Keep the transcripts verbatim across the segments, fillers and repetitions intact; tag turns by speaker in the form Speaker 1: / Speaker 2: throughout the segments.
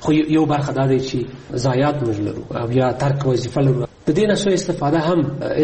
Speaker 1: خو یو برخه دا دی چې ضایعات موږ لرو او یا ترک وظیفه لرو. د دې نه سو استفاده هم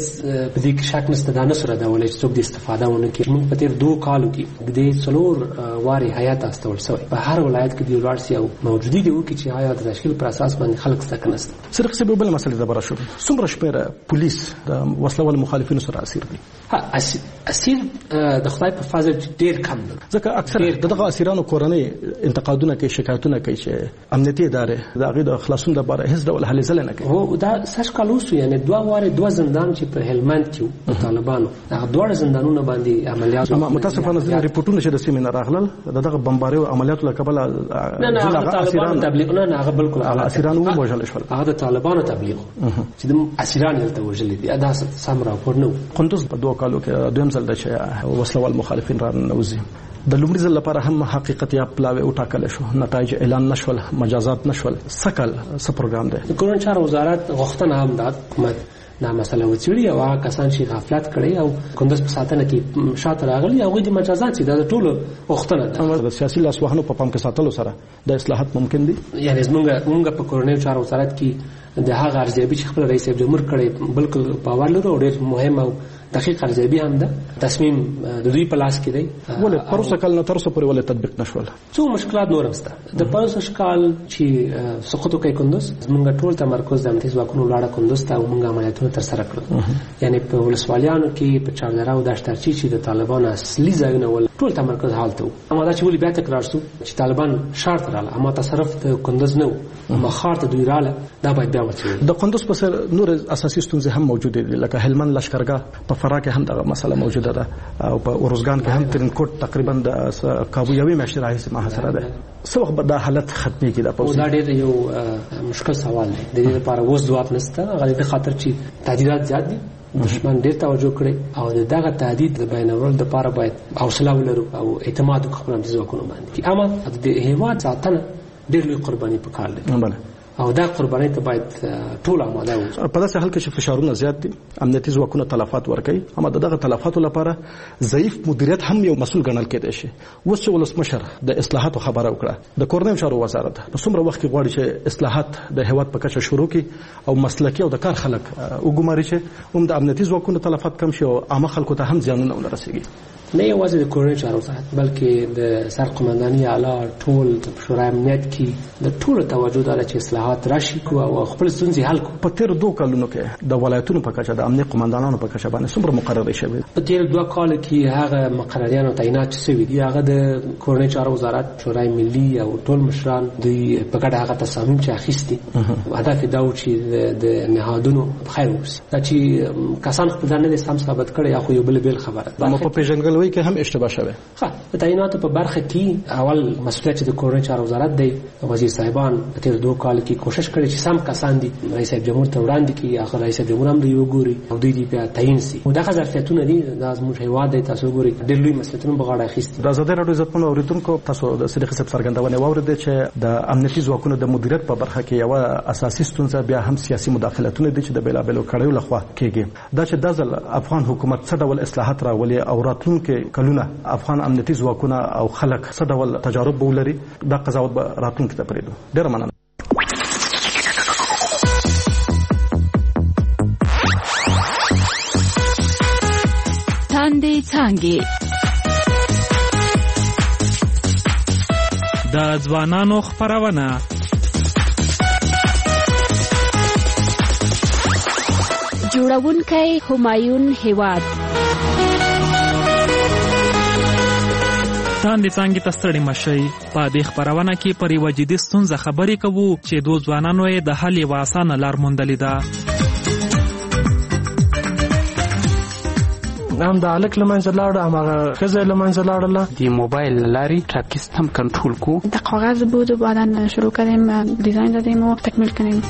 Speaker 1: په دې کې شک نشته، دا نه سره دا ولې چې څوک د استفاده ونه کړي. موږ په تیر دوه کالو کې د څلور واري حیات استول شوی په هر ولایت کې دی ولار سي او موجودي دی وکړي چې آیا د تشکیل پر اساس باندې خلک څنګه نست.
Speaker 2: سرخ سبب بل مسله د براشو څومره شپره پولیس د وسله وال مخالفینو سره اسیر دي؟
Speaker 1: ها اسیر د خدای په فضل ډیر کم دي،
Speaker 2: ځکه اکثر دغه اسیرانو کورنۍ انتقادونه کوي، شکایتونه کوي چې امنیتي ادارې د هغې د خلاصون لپاره هیڅ ډول هلې ځلې نه کوي.
Speaker 1: هو دا سږ کال وسو، یعنې دوه وارې دوه زندان چې په هلمند کې وو د طالبانو، هغه دواړه زندانونه باندې عملیات
Speaker 2: متاسفانه ځینې ریپورټونه چې د سیمې نه راغلل د دغه بمبارۍ او عملیاتو له کبله
Speaker 1: نه نه هغه طالبانو تبلیغ نه نه هغه بالکل
Speaker 2: هغه اسیران ووژل شول،
Speaker 1: هغه د طالبانو تبلیغ چې د اسیران هلته وژلي دي. دا سم راپور نه و.
Speaker 2: قندوز په دوه کالو کې دویم ځل ده چې وسله وال مخالفین را ننوځي. د لومړي ځل لپاره هم حقیقت یا پلاوی وټاکل شو، نتایج اعلان نشول، مجازات نشول. سکل څه پروګرام دی؟
Speaker 1: د کورن چارو وزارت غوښتنه هم ده حکومت دا مسله وڅېړي او هغه کسان چې غفلت کړي او کندوز په ساتنه کې شاته راغلي هغوی د مجازات چې دا د ټولو غوښتنه ده.
Speaker 2: د سیاسي لاسوهنو په پام کې ساتلو سره د اصلاحات ممکن دي.
Speaker 1: یعنې زمونږ مونږ په کورنیو چارو وزارت کې د هغه ارزیابي چې خپل رئیس جمهور کړی بالکل باور لرو او ډېر مهم او دقیق ارزیابي هم ده. تصمیم د دوی په لاس کې دی.
Speaker 2: ولې پروسه کال نه تر اوسه پورې ولې تطبیق نشول؟
Speaker 1: څو مشکلات نور هم شته. د پروسه کال چې سقوط وکړي کندوز، زمونږ ټول تمرکز د امنیتي ځواکونو لاړه کندوز ته او موږ عملیاتونه ترسره کړل. یعنې په ولسوالیانو کې په چاردره او دشترچي چې د طالبانو اصلي ځایونه ول ټول تمرکز هالته و. اما دا چې ولې بیا تکرار شو چې طالبان ښار ته راغله، اما تصرف د کندوز نه و، اما ښار ته دوی راغله، دا باید بیا وڅېړل.
Speaker 2: د کندوز په سر نور اساسي ستونزې هم موجودې دي، لکه هلمند لشکرګاه، په فراه کې هم دغه مسله موجوده ده او په اروزګان کې هم ترینکوټ تقریبا د کابو یوې میاشتې راهیسې محاصره ده. څه وخت به دا حالت ختمېږي؟ دا
Speaker 1: پوځي دا ډېر یو مشکل سوال دی. د دې لپاره اوس ځواب نشته، هغه د خاطر چې تهدیدات زیات دي، دشمن ډېر توجه کړي او دغه تهدید د بیانولو لپاره باید حوصله ولرو او اعتماد وکړو خپل امنیتي ځواکونو باندې. اما د هېواد ساتنه ډېر لوی قرباني پکار دی او دا قرباني ته باید ټول آماده وو.
Speaker 2: په داسې حال کې چې فشارونه زیات دي، امنیتي ځواکونه تلفات ورکوي، اما دغه تلفاتو لپاره ضعیف مدیریت هم یو مسؤل ګڼل کېدای شي. اوس چې ولسمشر د اصلاحاتو خبره وکړه، د کورنیو چارو وزارت په څومره وخت کې غواړي چې اصلاحات د هېواد په کچه شروع کړي او مسلکي او د کار خلک وګماري چې هم د امنیتي ځواکونو تلفات کم شي او عامه خلکو ته هم زیانونه ونه رسېږي؟
Speaker 1: نه یوازې د کورنیو چارو وزارت بلکې د سرقمنداني اعلی ټول شورای امنیت کې د ټولو توجه دا چې اصلاحات راشي او خپل ستونزې حل کړو.
Speaker 2: په تیر دوه کلونو کې د ولایتونو په کچه د امنیت قمندانانو په کچه باندې څومره مقررې شوې؟
Speaker 1: په تیر دوه کال کې هغه مقرریان تعینات شوي دي، هغه د کورنیو چارو وزارت، شورای ملي او ټول مشران دوی په ګډه هغه تصامیم چې اخیستي. هدف دا و چې د نهادونو خیر وشي. دا چې کسان خپل ځان نه سم ثابت کړي یا خو یو بل بل خبره
Speaker 2: ده. په پیژنګل وی کې هم اشتباه شوه.
Speaker 1: ها د تعیناتو په برخه کې اول مسؤلیت د کورنیو چارو وزارت دی. وزیر صاحبان په تیر دوه کال کې کوشش کړې چې سم کسان دي رئیس جمهور ته وړاندې کړي، هغه رئیس جمهور هم دی وګوري او دوی دې بیا تعین شي. دا ظرفیتونه دي، دا زموږ هیواد دی، تاسو ګورئ ډېر لوی مسؤلیتونه په غاړه اخیستي.
Speaker 2: د ازادۍ راډیو عزتمنو اوریدونکو، تاسو د صدیق صاحب څرګندونه واورېده چې د امنیتي ځواکونو د مدیریت په برخه کې یو اساسي ستونزه بیا هم سیاسي مداخلتونه دي چې د بیلابېلو کړیو لخوا کېږي. دا چې د ځل افغان حکومت څه ډول اصلاحات راولي او راتلونکي کلونه افغان امنیتي ځواکونه او خلک څه ډول تجارب ولري، دا قضاوت به راتلونکي ته پرېږدو. ډېره مننه.
Speaker 3: تاندې څانګې
Speaker 4: د ځوانانو خپرونه
Speaker 3: جوړونکی همایون هیواد.
Speaker 4: تاندې څانګې ته ستړي مشئ. په دې خپرونه کې پر یوه جدي ستونزه خبرې کوو چې دوو ځوانانو یې د حل یوه اسانه لار موندلې ده.
Speaker 5: هم د هلک له منځه لاړه، هماغه ښځه له منځه لاړله.
Speaker 6: د موبایل له لارې ټرافیک هم کنټرول کو.
Speaker 7: د کاغذ بود و بعدا شروع کردیم دیزاین دادیم و تکمیل کنیم.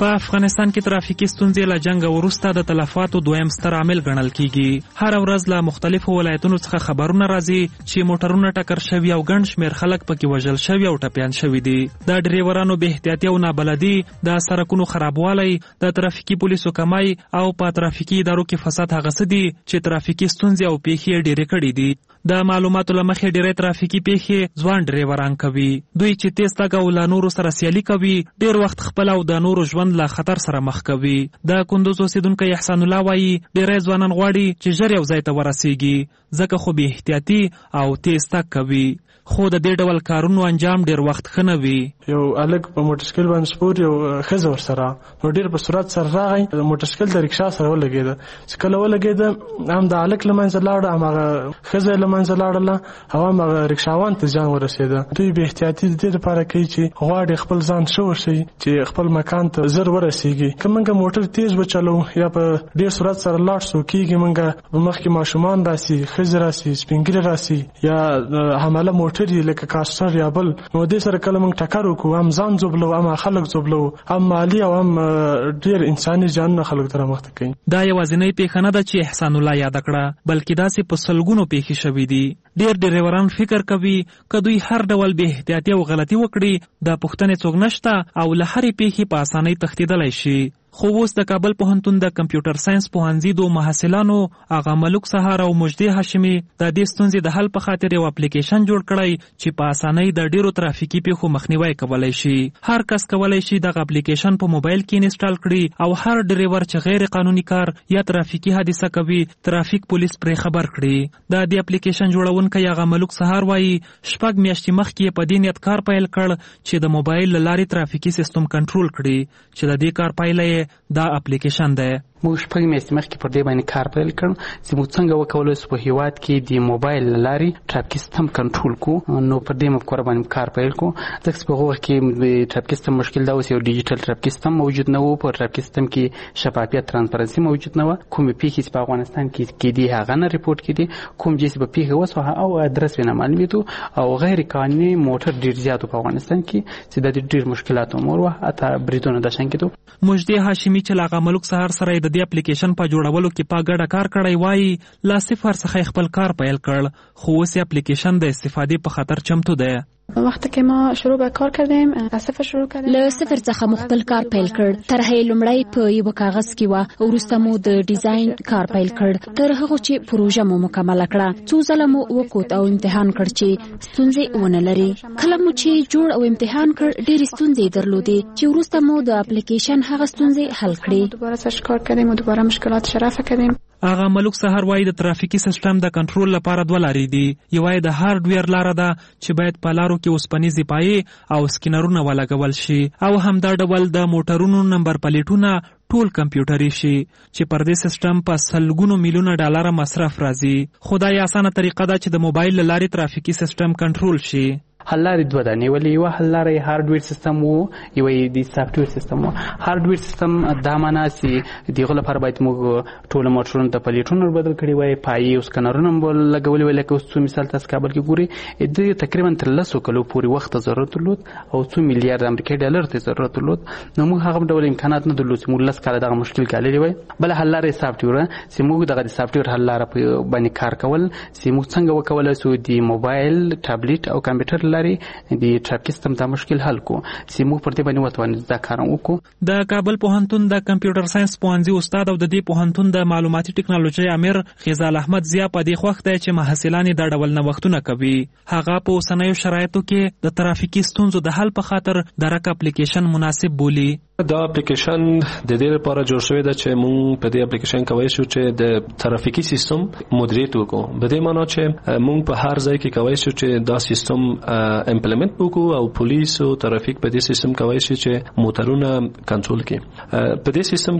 Speaker 4: په افغانستان کې ترافیکي ستونزې له جنګ وروسته د تلفاتو دویم ستر عامل ګڼل کیږي. هر ورځ له مختلفو ولایتونو څخه خبرونه راځي چې موټرونه ټکر شوي او ګڼ شمېر خلک پکې وژل شوي او ټپیان شوي دي. د ډریورانو بې احتیاطي او نابلدي، د سړکونو خرابوالی، د ترافیکي پولیسو کمی او په ترافیکي ادارو کې فساد هغه څه دي چې ترافیکي ستونزې او پیښې یې ډېرې کړي دي. د معلوماتو له مخې ډېری ترافیکي پیښې ځوان ډریوران کوي. دوی چې تیز تګ او له نورو سره سیالي کوي ډېر وخت خپل او د نورو ژوند له خطر سره مخ کوي. د کندوز اوسیدونکی احسان الله وایي ډېری ځوانان غواړي چې ژر یو ځای ته ورسیږي، ځکه خو بې احتیاطي او تیز تګ کوي. خو د دې ډول کارونو انجام ډېر وخت ښه نه وي.
Speaker 5: یو الګ په موټرسایکل باندې سپور یو ښځه ورسره نو ډېر په سرعت سره راغی، د موټرسایکل د رکشا سره ولګېده. چې کله ولګېده هم د الګ له منځه لاړه، هماغه ښځه له منځه لاړله او هماغه رکشاوان ته زیان ورسېده. دوی بې احتیاطي د دې لپاره کوي چې غواړي خپل ځان ښه وښیي چې خپل مکان ته زر ورسېږي. که موږ موټر تیز وچلو یا په ډېر سرعت سره لاړ شو کېږي موږ په مخکې ماشومان راسي، ښځې راسي، سپین ږیري راسي یا حامله موټر یې لکه کاسټر یا بل، نو دې سره کله موږ ټکر وکړو هم ځان ځوبلو هم خلک ځوبلو، هم مالي او هم ډېر انساني زیانونه خلکو ته رامخته کوي.
Speaker 4: دا یوازینۍ پیښه نه ده چې احسان الله یاد کړه، بلکې داسې په سلګونو پیښې شوي دي. ډېر ډریوران فکر کوي که دوی هر ډول بې احتیاطي او غلطي وکړي د پوښتنې څوک نشته او له هرې پیښې په اسانۍ تښتېدلی شي. خو اوس د کابل پوهنتون د کمپیوټر ساينس پوهنځي دو محصلانو آغا ملک سهار او مجدي هاشمي د دې ستونزې د حل په خاطر یو اپلیکیشن جوړ کړی چې په اسانۍ د ډیرو ترافیکي پیښو مخنیوي کولای شي. هر کس کولای شي دغه اپلیکیشن په موبایل کې انسټال کړي او هر ډریور چې غیر قانوني کار یا ترافیکي حادثه کوي ترافیک پولیس پرې خبر کړي. د دې اپلیکیشن جوړونکی آغا ملک سهار وایي شپږ میاشتې مخکې په دې نیت کار پیل کړ چې د موبایل له لارې ترافیکي سیستم کنټرول کړي، چې د دې کار پایله دا اپلیکیشن ده.
Speaker 6: موږ شپږ میاشتې مخکې پر دې باندې کار پیل کړ چې موږ څنګه وکولای شو په هیواد کې د موبایل له لارې ټرافیکي سیستم کنټرول کړو. نو پر دې مفکوره باندې کار پیل کړو، ځکه چې په هغه وخت کې د ټرافیکي سیستم مشکل دا و چې یو ډیجیټل ټرافیکي سیستم موجود نه و، په ټرافیکي سیستم کې شفافیت ترانسپرنسي موجود نه و. کومې پیښې چې په افغانستان کې کېدې هغه نه ریپورټ کېدې، کوم چې په پیښه وسوه او ادرس یې نه معلومېدو او غیر قانوني موټر ډېر زیات په افغانستان کې چې د ډېر مشکلات امور وه، حتی بریدونه د شان کېدو.
Speaker 4: مجدي هاشمي چې لاغه ملک سهار سره د دې اپلیکیشن په جوړولو کې په ګډه کار کړی وایي لا صفر څخه خپل کار پیل کړ، خو اوس اپلیکیشن د استفادې په خاطر چمتو ده.
Speaker 7: وقتی که ما شروع به کار کردیم از صفر شروع کردیم،
Speaker 3: له صفر څخه مخبل کار پیل کړ. طرحه لومړی په یو کاغذ کې و، وروسته مو د ډیزاین کار پیل کړ، تر هغه چې پروژه مو مکمل کړه. څو ځله مو وکوت او امتحان کړ چې ستونزې ونه لري. کله مو چې جوړ او امتحان کړ ډېرې ستونزې درلودې چې وروسته مو د اپلیکیشن هغه ستونزې حل کړې.
Speaker 7: دوباره سرچ کار کردیم و دوباره مشکلات رفع کردیم.
Speaker 4: آغا ملک سهار وایي د ترافیکي سیستم د کنټرول لپاره دوه لارې دي. یوه د هارډویر لاره ده چې باید په لارو کې اوسپنیزې پایې او سکینرونه ولګول شي، او همدا ډول د موټرونو نمبر پلیټونه ټول کمپیوټري شي چې پر دې سیستم په سلګونو میلیونه ډالر مصرف راځي. خو دا یې اسانه طریقه ده چې د موبایل له لارې ترافیکي سیستم کنټرول شي.
Speaker 6: حل لارې دوه ده، نیولې یوه حل لاره یې هارډویر سیستم و، یوه یې د سافټویر سیستم و. هارډویر سیستم دا معنا چې د هغو لپاره باید موږ ټوله موټرونو ته پلیټونه بدل کړي وای، پایې او سکنرونه هم لګولي وای. لکه اوس څو مثال تاسو کابل کې ګورئ د تقریبا تر لسو کلو پورې وخت ضرورت درلود او څو میلیارډ امریکایي ډالر ته ضرورت درلود. نو موږ هغه ډول امکانات نه درلود چې موږ لس کاله دغه مشکل ګاللی وای. بله حل لاره یې سافټویر چې موږ دغه د سافټویر حل لاره باندې کار کول چې موږ څنګه وکولی شو د موبایل، ټابلیټ او کمپیوټر لارې د ټرافیک سیستم دا مشکل حل کو چې موږ پر دې باندې وتوانو دا کار وکړو.
Speaker 4: د کابل پوهنتون د کمپیوټر ساينس پوهنځي استاد او د دې پوهنتون د معلوماتي ټکنالوژي امیر خزال احمد ضیا په دې خوښ دی چې محصلان دا ډول نوښتونه کوي. هغه په اوسنیو شرایطو کې د ترافیکي ستونزو د حل په خاطر درک اپلیکیشن مناسب بولي.
Speaker 8: دا اپلیکیشن د دې لپاره جوړ شوی دی چې موږ په دې اپلیکیشن کولی شو چې د ترافیکي سیستم مدیریت وکړو. په دې معنی چې موږ په هر ځای کې کولی شو چې دا سیستم امپلیمنت وکړو او پولیس او ترافیک په دې سیستم کولی شي چې موټرونه کنټرول کړي. په دې سیستم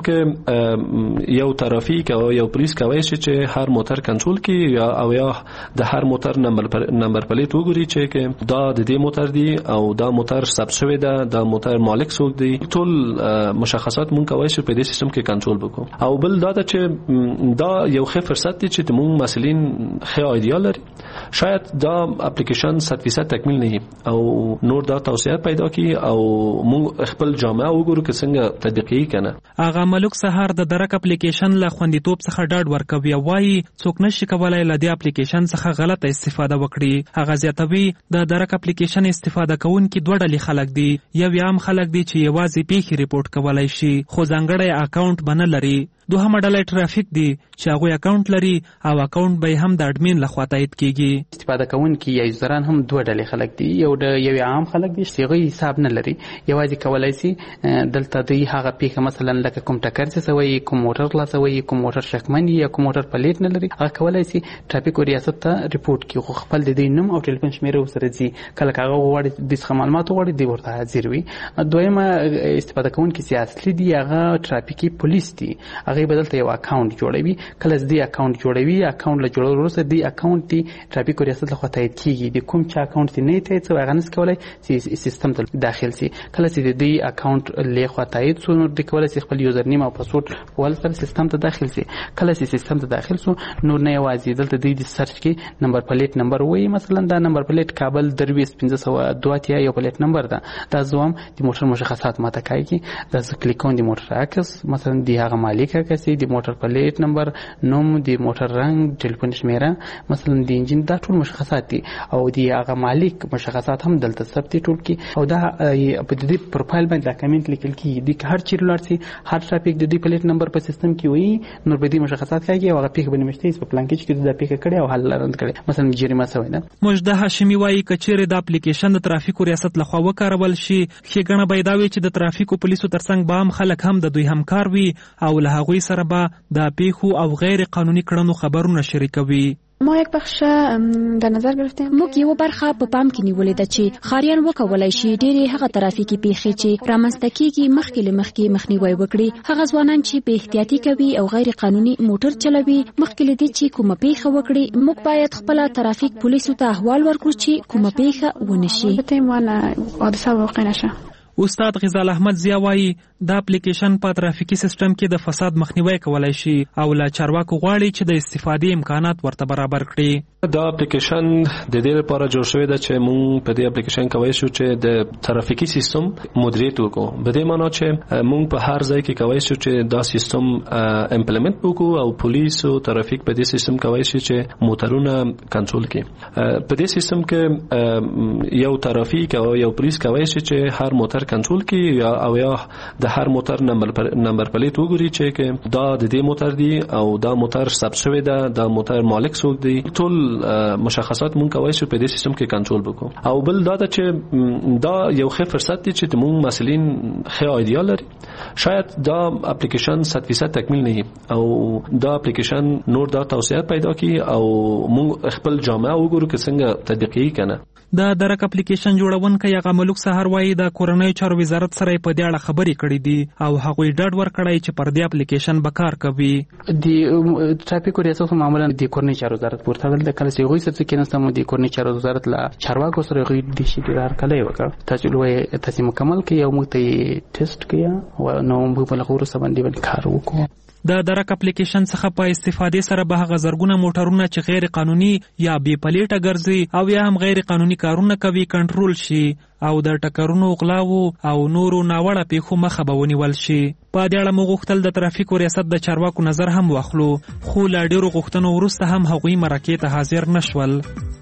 Speaker 8: کې یو ترافیک او یو پولیس کولی شي چې هر موټر کنټرول کړي او یا د هر موټر نمبر نمبر پلیټ وګوري چې دا د دې موټر دی او دا موټر ثبت شوی دی، دا موټر مالک څوک دی، ټول مشخصات مونږ کولی شو په دې سیستم کې کنټرول وکړو. او بل دا ده چې دا یو ښه فرصت دی چې موږ مسؤلین ښه ایډیا لري شاید دا اپلیکیشن صد فیصد تکمیل نه او نور دا توسعه پیدا کی او موږ خپل جامعه وګورو چې څنګه تطبیقي کنه.
Speaker 4: اغا ملک سهار د درک اپلیکیشن له خوندیتوب څخه ډاډ ورکوي او وايي څوک نشي کولای له دې اپلیکیشن څخه غلطه استفاده وکړي. هغه زیاتوي د درک اپلیکیشن استفاده کوونکي دوه ډلې خلک دي. یو عام خلک دي چې یوازې پیښې ریپورت کولای شي خو ځانګړی اکاونټ بنه لري. دوهمه ډله ټرافیک دي چې هغه اکاونټ لري او اکاونټ به هم د اډمین لخوا تایید کیږي.
Speaker 6: استفاده کوونکي یا یوزران هم دوه ډلې خلک دي. یو د یو عام خلک دي چې هغه حساب نه لري، یوازې کولای شي دلته د هغه پیښه مثلا لکه کوم ټکر چې سوی، کوم موټر خلاصوي، کوم موټر شکمن یا کوم موټر پلیټ نه لري، هغه کولای شي ټرافیک ریاست ته ریپورت کړي. خو خپل د دې نوم او ټلیفون شمیره وسره ځي، کله هغه غواړي د څه معلومات غواړي دی ورته حاضر وي. دویمه استفاده کوونکي چې اصلي دي هغه ټرافیکي پولیس دي، هغه بدلته یو اکاونټ جوړوي. کله دې اکاونټ جوړوي، اکاونټ له جوړولو وروسته دې اکاونټ دی ټرافیک ریاست لخوا تایید کیږي. د کوم چا اکاونټ نه تایید شوی هغه نس کولای چې سیستم ته داخل شي. کله چې دې اکاونټ لخوا تایید شو نو د کولای شي خپل یوزر نیم او پاسورډ ولته سیستم ته داخل شي. کله چې سیستم ته داخل شو نو نه یوازې دلته د سرچ کې نمبر پلیټ نمبر وایي، مثلا دا نمبر پلیټ کابل درویس پنځه سوه دوه اتیا یو پلیټ نمبر ده. دا زوم د موټر مشخصات ماته کوي. دا ز کلیکون د موټر عکس، مثلا د هغه مالک کسي د موټر پلیټ نمبر، نوم، د موټر رنگ، ټلیفون شمیره، مثلا د انجن، دا ټول مشخصات دي او د هغه مالک مشخصات هم دلته ثبت ټول کی او دا په دې پروفایل باندې دا کمنټ لیکل کی دي. هر چیرې لارسي هر ټرافیک د دې پلیټ نمبر په سیستم کې وي نو به دې مشخصات کوي او هغه پیک باندې مشته په پلان کې چې دا پیک کړي او حل لرند کړي. مثلا جریمه سوی ده.
Speaker 4: مجده هاشمی وايي کچېره د اپلیکیشن د ترافیکو ریاست لخوا وکارول شي ښېګڼه به دا وي چې د ترافیکو پولیسو ترڅنګ به هم خلک هم د دوی همکار وي او له هغوی سره به د پیښو او غیر قانوني کړنو خبرونه شریکوي.
Speaker 7: ما یک بخش در نظر گرفتیم
Speaker 3: موږ یو برخه په پام کې نیولې ده چې خاریان وکولای شي ډېرې هغه ترافیکي پیښې چې رامنځته کیږي مخکې له مخکې مخنیوي وکړي. هغه ځوانان چې په احتیاطي کوي او غیر قانوني موټر چلوي مخکې له دې چې کومه پیښه وکړي موږ باید خپل ترافیک پولیسو ته احوال ورکړو چې کومه پیښه ونشي.
Speaker 7: بتیم وانه حادثه واقع نشه.
Speaker 4: استاد غزال احمد ضیا وايي دا اپلیکیشن په ترافیکي سیستم کې د فساد مخنیوي کولای شي او له چارواکو غواړي چې د استفادې امکانات ورته برابر کړي.
Speaker 8: دا اپلیکیشن د دې لپاره جوړ شوی دی چې موږ په دې اپلیکیشن کوي شو چې د ترافیکي سیستم مدیریت وکړو. به دې معنی چې موږ په هر ځای کې کوي شو چې دا سیستم امپلیمنت وکړو او پولیس او ترافیک په دې سیستم کوي شي چې موټرونه کنټرول کړي. په دې سیستم کې یو ترافیک او یو پولیس کوي شي چې هر موټر کنټرول کړي یا او یا د هر موټر نمبر نمبر پلیټ وګوري چې دا د دې موټر دی او دا موټر ثبت شوی ده، دا موټر مالک څوک دی، ټول مشخصات مونږ کوي چې په دې سیستم کې کنټرول وکړو. او بل دا چې دا یو ښه فرصت دی چې موږ مسلین ښه ایډیا لري. شاید دا اپلیکیشن صد فیصد تکمیل نه او دا اپلیکیشن نور دا توسعه پیدا کی او موږ خپل جامعه وګورو چې څنګه تطبیقي کنه.
Speaker 4: د درک اپلیکیشن جوړونکي هغه ملک سهار وايي د کورنۍ چارو وزارت سره په دې اړه خبرې کړې دي او هغوی ډاډ ورکړی چې پر دې اپلیکیشن به کار کوي.
Speaker 6: د ټرافیکو ریاست معمولا د کورنۍ چارو وزارت پورته تړل د کله چې غوي څه کې نستم د کورنۍ چارو وزارت لا چارواکو سره غوي د شي ډیر کله وکړه تجربه تاسو مکمل کړئ او موږ ته ټیسټ کړئ او نو موږ په لغور سره باندې کار وکړو.
Speaker 4: د درک اپلیکیشن څخه په استفادې سره به هغه زرګونه موټرونه چې غیر قانوني یا بې پلیټه ګرځي او یا هم غیر قانوني کارونه کوي کنټرول شي او د ټکرونو، غلاو او نورو ناوړه پیښو مخه به ونیول شي. په دې اړه موږ غوښتل د ترافیکو ریاست د چارواکو نظر هم واخلو خو له ډېرو غوښتنو وروسته هم هغوی مرکې ته حاضر نشول.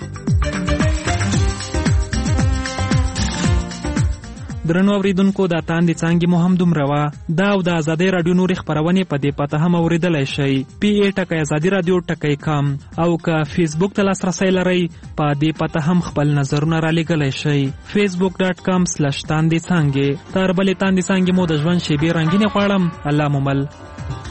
Speaker 4: درنو اوریدونکو دا تاندې څانګې مو هم دومره وه. دا او د ازادۍ راډیو نورې خپرونې په دې پته هم اورېدلی شئ پی ای ټکی ازادي راډیو ټکی کام او که فیسبوک ته لاسرسی لرئ په دې پته هم خپل نظرونه رالیږلی شئ فیسبوک ډاټ کام سلش تاندې څانګې. تر بلې تاندې څانګې مو د ژوند شیبې رنګینې غواړم. الله مو مل.